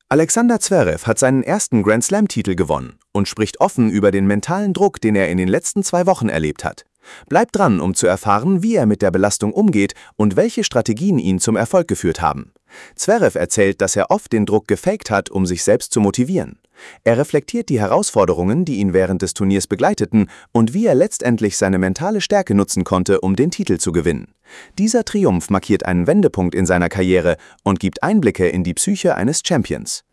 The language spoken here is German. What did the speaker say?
Alexander Zverev hat seinen ersten Grand-Slam-Titel gewonnen und spricht offen über den mentalen Druck, den er in den letzten 2 Wochen erlebt hat. Bleibt dran, um zu erfahren, wie er mit der Belastung umgeht und welche Strategien ihn zum Erfolg geführt haben. Zverev erzählt, dass er oft den Druck gefaked hat, um sich selbst zu motivieren. Er reflektiert die Herausforderungen, die ihn während des Turniers begleiteten und wie er letztendlich seine mentale Stärke nutzen konnte, um den Titel zu gewinnen. Dieser Triumph markiert einen Wendepunkt in seiner Karriere und gibt Einblicke in die Psyche eines Champions.